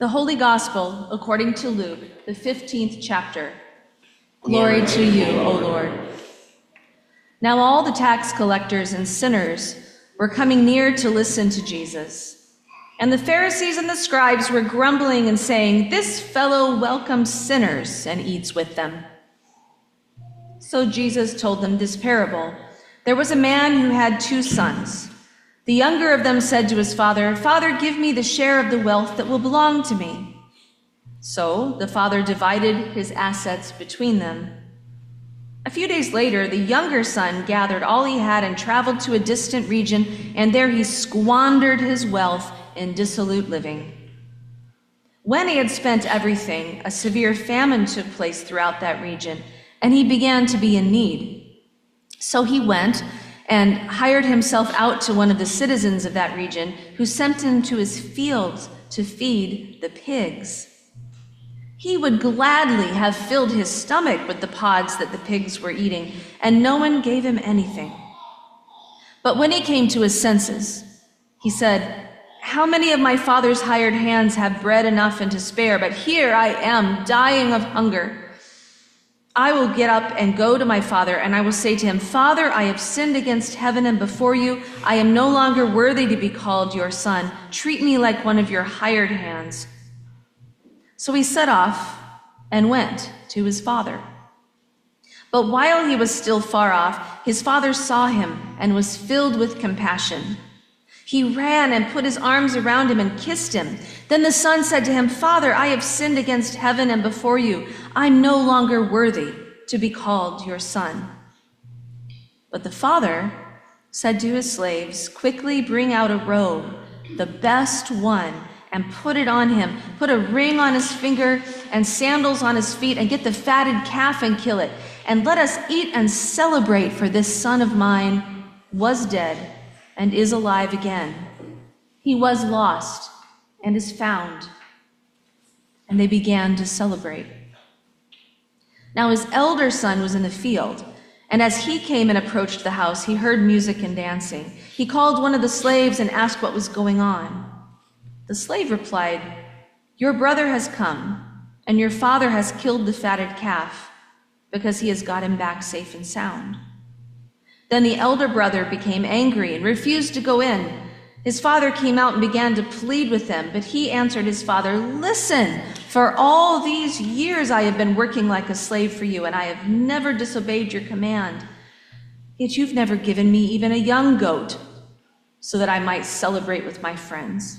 The Holy Gospel according to Luke, the 15th chapter. Glory to you, O Lord. Now all the tax collectors and sinners were coming near to listen to Jesus. And the Pharisees and the scribes were grumbling and saying, "This fellow welcomes sinners and eats with them." So Jesus told them this parable. There was a man who had 2 sons. The younger of them said to his father, "Father, give me the share of the wealth that will belong to me." So the father divided his assets between them. A few days later, the younger son gathered all he had and traveled to a distant region, and there he squandered his wealth in dissolute living. When he had spent everything, a severe famine took place throughout that region, and he began to be in need. So he went and hired himself out to one of the citizens of that region, who sent him to his fields to feed the pigs. He would gladly have filled his stomach with the pods that the pigs were eating, and no one gave him anything. But when he came to his senses, he said, "How many of my father's hired hands have bread enough and to spare, but here I am dying of hunger. I will get up and go to my father, and I will say to him, 'Father, I have sinned against heaven and before you. I am no longer worthy to be called your son. Treat me like one of your hired hands.' So he set off and went to his father. But while he was still far off, his father saw him and was filled with compassion. He ran and put his arms around him and kissed him. Then the son said to him, 'Father, I have sinned against heaven and before you. I'm no longer worthy to be called your son.' But the father said to his slaves, 'Quickly bring out a robe, the best one, and put it on him. Put a ring on his finger and sandals on his feet, and get the fatted calf and kill it. And let us eat and celebrate, for this son of mine was dead and is alive again. He was lost and is found.' And they began to celebrate. Now his elder son was in the field, and as he came and approached the house, he heard music and dancing. He called one of the slaves and asked what was going on. The slave replied, 'Your brother has come, and your father has killed the fatted calf, because he has got him back safe and sound.' Then the elder brother became angry and refused to go in. His father came out and began to plead with them, but he answered his father, 'Listen, for all these years I have been working like a slave for you, and I have never disobeyed your command. Yet you've never given me even a young goat, so that I might celebrate with my friends.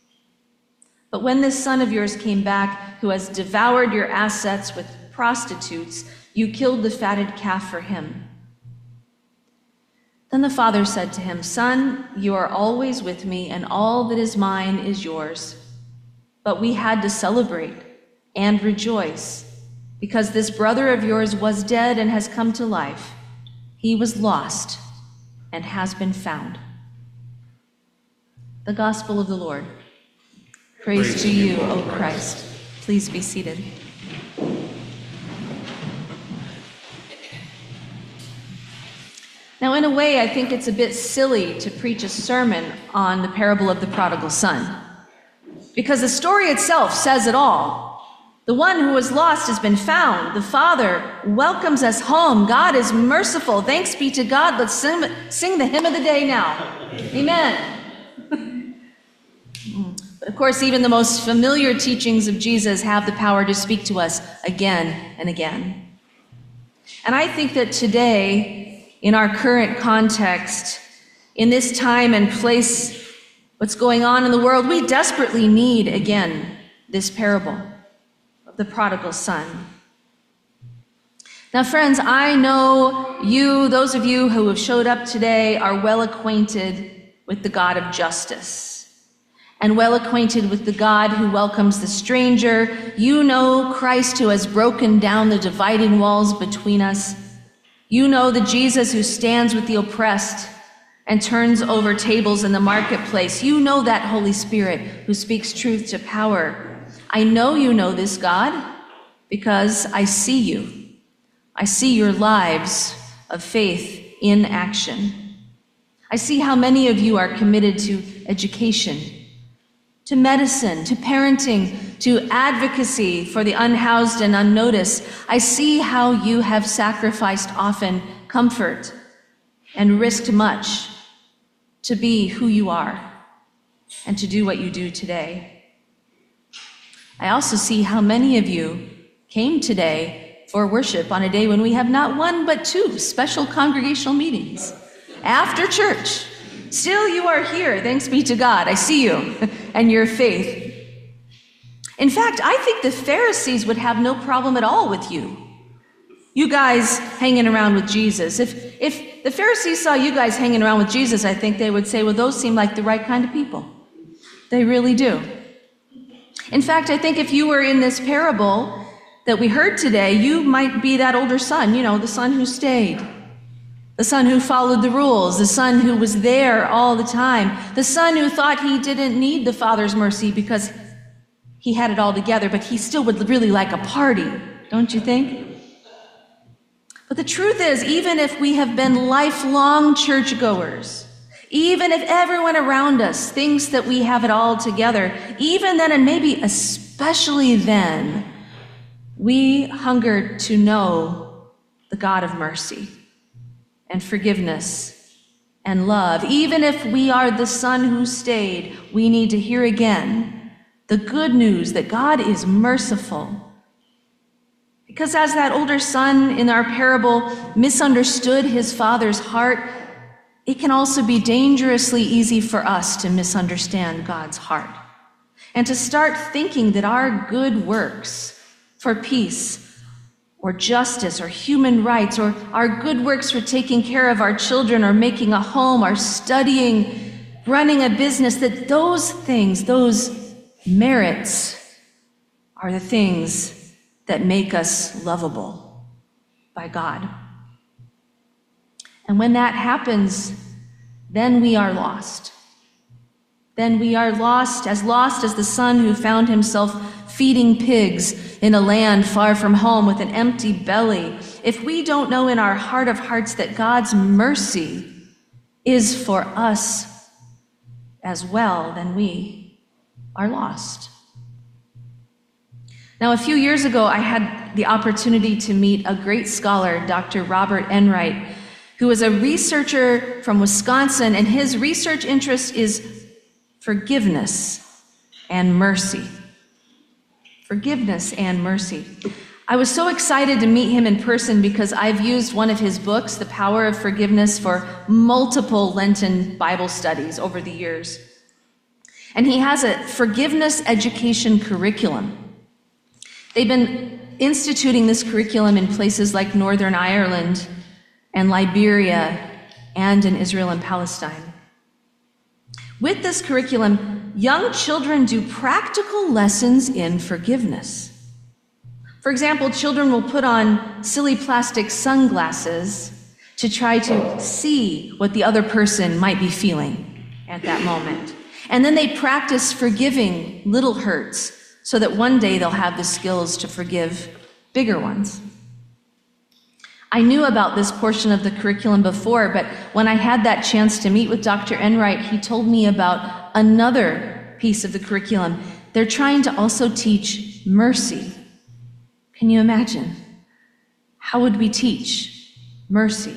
But when this son of yours came back, who has devoured your assets with prostitutes, you killed the fatted calf for him.' Then the father said to him, 'Son, you are always with me, and all that is mine is yours. But we had to celebrate and rejoice, because this brother of yours was dead and has come to life. He was lost and has been found.'" The Gospel of the Lord. Praise to you, O Christ. Please be seated. Now, in a way, I think it's a bit silly to preach a sermon on the parable of the prodigal son, because the story itself says it all. The one who was lost has been found. The Father welcomes us home. God is merciful. Thanks be to God. Let's sing the hymn of the day now. Amen. But of course, even the most familiar teachings of Jesus have the power to speak to us again and again. And I think that today, in our current context, in this time and place, what's going on in the world, we desperately need, again, this parable of the prodigal son. Now, friends, I know you, those of you who have showed up today, are well acquainted with the God of justice, and well acquainted with the God who welcomes the stranger. You know Christ, who has broken down the dividing walls between us. You know the Jesus who stands with the oppressed and turns over tables in the marketplace. You know that Holy Spirit who speaks truth to power. I know you know this God because I see you. I see your lives of faith in action. I see how many of you are committed to education, to medicine, to parenting, to advocacy for the unhoused and unnoticed. I see how you have sacrificed often comfort and risked much to be who you are and to do what you do today. I also see how many of you came today for worship on a day when we have not one but two special congregational meetings after church. Still, you are here. Thanks be to God. I see you and your faith. In fact, I think the Pharisees would have no problem at all with you. You guys hanging around with Jesus. If the Pharisees saw you guys hanging around with Jesus, I think they would say, well, those seem like the right kind of people. They really do. In fact, I think if you were in this parable that we heard today, you might be that older son, the son who stayed. The son who followed the rules, the son who was there all the time, the son who thought he didn't need the Father's mercy because he had it all together, but he still would really like a party, don't you think? But the truth is, even if we have been lifelong churchgoers, even if everyone around us thinks that we have it all together, even then, and maybe especially then, we hunger to know the God of mercy and forgiveness and love. Even if we are the son who stayed, we need to hear again the good news that God is merciful. Because as that older son in our parable misunderstood his father's heart, it can also be dangerously easy for us to misunderstand God's heart and to start thinking that our good works for peace or justice, or human rights, or our good works for taking care of our children, or making a home, or studying, running a business, that those things, those merits, are the things that make us lovable by God. And when that happens, then we are lost. Then we are lost as the son who found himself feeding pigs in a land far from home with an empty belly. If we don't know in our heart of hearts that God's mercy is for us as well, then we are lost. Now, a few years ago, I had the opportunity to meet a great scholar, Dr. Robert Enright, who is a researcher from Wisconsin, and his research interest is forgiveness and mercy. Forgiveness and mercy. I was so excited to meet him in person because I've used one of his books, The Power of Forgiveness, for multiple Lenten Bible studies over the years. And he has a forgiveness education curriculum. They've been instituting this curriculum in places like Northern Ireland and Liberia and in Israel and Palestine. With this curriculum, young children do practical lessons in forgiveness. For example, children will put on silly plastic sunglasses to try to see what the other person might be feeling at that moment. And then they practice forgiving little hurts so that one day they'll have the skills to forgive bigger ones. I knew about this portion of the curriculum before, but when I had that chance to meet with Dr. Enright, he told me about another piece of the curriculum. They're trying to also teach mercy. Can you imagine? How would we teach mercy?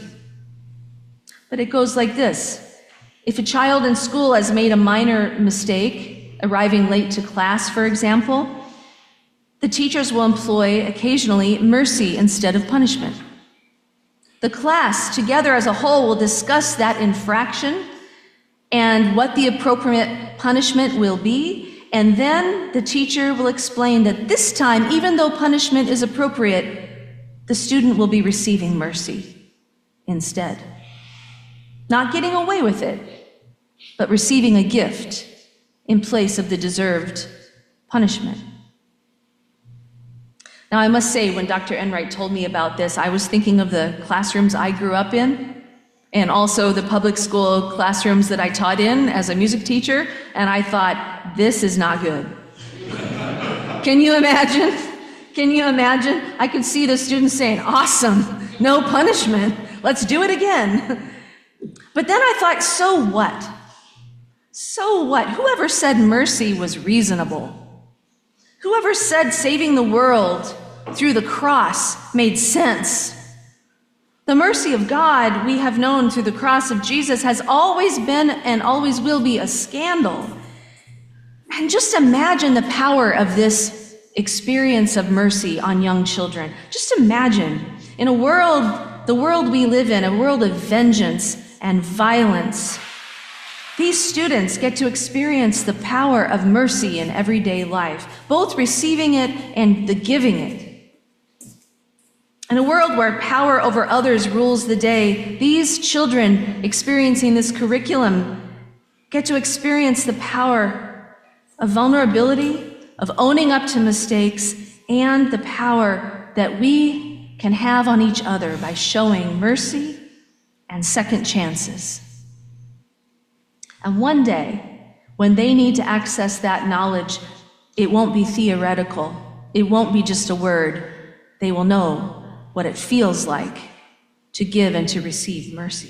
But it goes like this. If a child in school has made a minor mistake, arriving late to class, for example, the teachers will employ occasionally mercy instead of punishment. The class, together as a whole, will discuss that infraction and what the appropriate punishment will be, and then the teacher will explain that this time, even though punishment is appropriate, the student will be receiving mercy instead. Not getting away with it, but receiving a gift in place of the deserved punishment. Now, I must say, when Dr. Enright told me about this, I was thinking of the classrooms I grew up in, and also the public school classrooms that I taught in as a music teacher, and I thought, this is not good. Can you imagine? Can you imagine? I could see the students saying, awesome, no punishment, let's do it again. But then I thought, so what? So what? Whoever said mercy was reasonable? Whoever said saving the world through the cross made sense? The mercy of God we have known through the cross of Jesus has always been and always will be a scandal. And just imagine the power of this experience of mercy on young children. Just imagine, in the world we live in, a world of vengeance and violence, these students get to experience the power of mercy in everyday life, both receiving it and the giving it. In a world where power over others rules the day, these children experiencing this curriculum get to experience the power of vulnerability, of owning up to mistakes, and the power that we can have on each other by showing mercy and second chances. And one day, when they need to access that knowledge, it won't be theoretical. It won't be just a word. They will know what it feels like to give and to receive mercy.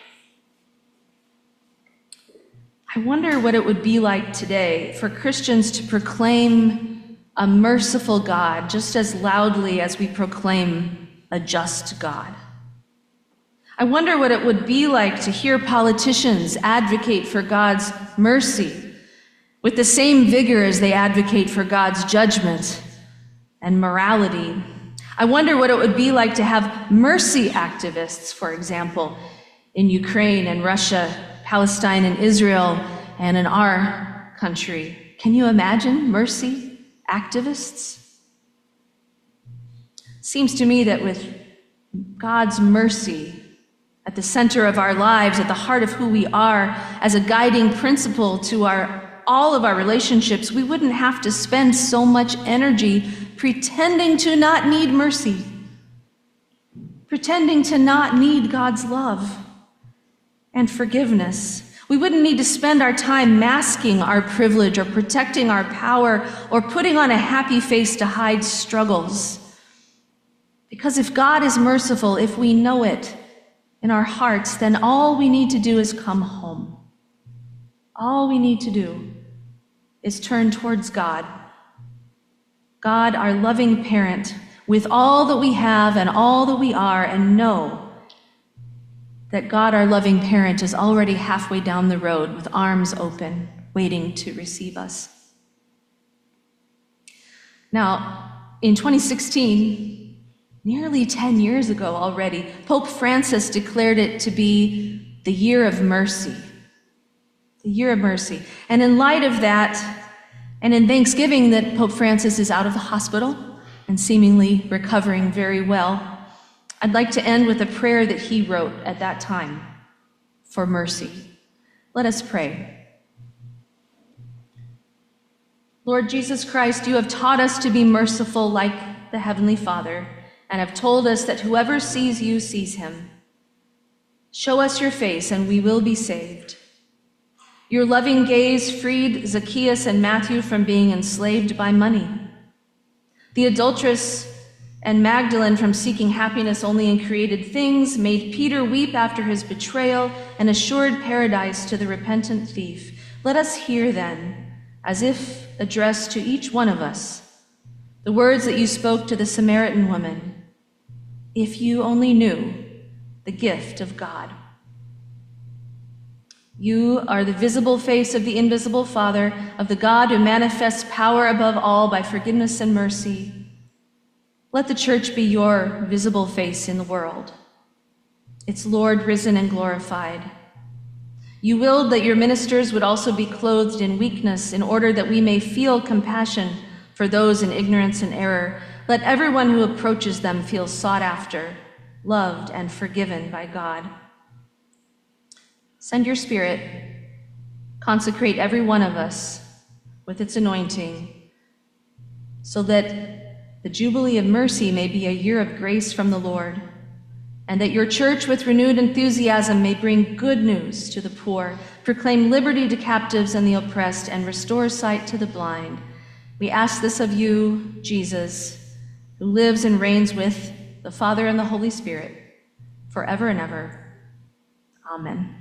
I wonder what it would be like today for Christians to proclaim a merciful God just as loudly as we proclaim a just God. I wonder what it would be like to hear politicians advocate for God's mercy with the same vigor as they advocate for God's judgment and morality. I wonder what it would be like to have mercy activists, for example, in Ukraine and Russia, Palestine and Israel, and in our country. Can you imagine mercy activists? Seems to me that with God's mercy at the center of our lives, at the heart of who we are, as a guiding principle to all of our relationships, we wouldn't have to spend so much energy pretending to not need mercy, pretending to not need God's love and forgiveness. We wouldn't need to spend our time masking our privilege or protecting our power or putting on a happy face to hide struggles. Because if God is merciful, if we know it in our hearts, then all we need to do is come home. All we need to do is turn towards God. God, our loving parent, with all that we have and all that we are, and know that God, our loving parent, is already halfway down the road with arms open, waiting to receive us. Now, in 2016, nearly 10 years ago already, Pope Francis declared it to be the year of mercy. The year of mercy. And in light of that, and in thanksgiving that Pope Francis is out of the hospital and seemingly recovering very well, I'd like to end with a prayer that he wrote at that time for mercy. Let us pray. Lord Jesus Christ, you have taught us to be merciful like the Heavenly Father, and have told us that whoever sees you sees him. Show us your face and we will be saved. Your loving gaze freed Zacchaeus and Matthew from being enslaved by money. The adulteress and Magdalene from seeking happiness only in created things made Peter weep after his betrayal and assured paradise to the repentant thief. Let us hear then, as if addressed to each one of us, the words that you spoke to the Samaritan woman. If you only knew the gift of God. You are the visible face of the invisible Father, of the God who manifests power above all by forgiveness and mercy. Let the church be your visible face in the world, its Lord risen and glorified. You willed that your ministers would also be clothed in weakness in order that we may feel compassion for those in ignorance and error. Let everyone who approaches them feel sought after, loved, and forgiven by God. Send your Spirit, consecrate every one of us with its anointing, so that the Jubilee of Mercy may be a year of grace from the Lord, and that your church with renewed enthusiasm may bring good news to the poor, proclaim liberty to captives and the oppressed, and restore sight to the blind. We ask this of you, Jesus, who lives and reigns with the Father and the Holy Spirit, forever and ever. Amen.